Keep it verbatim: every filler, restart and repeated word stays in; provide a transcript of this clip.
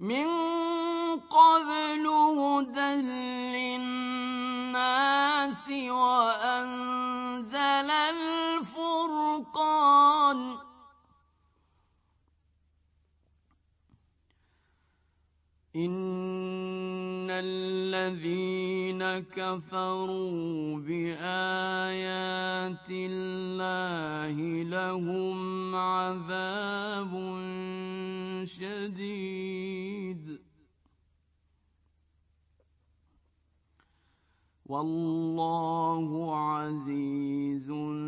من قبل هدى للناس وأنزل الفرقان إن الذين كفروا بآيات الله لهم عذاب شديد والله عزيز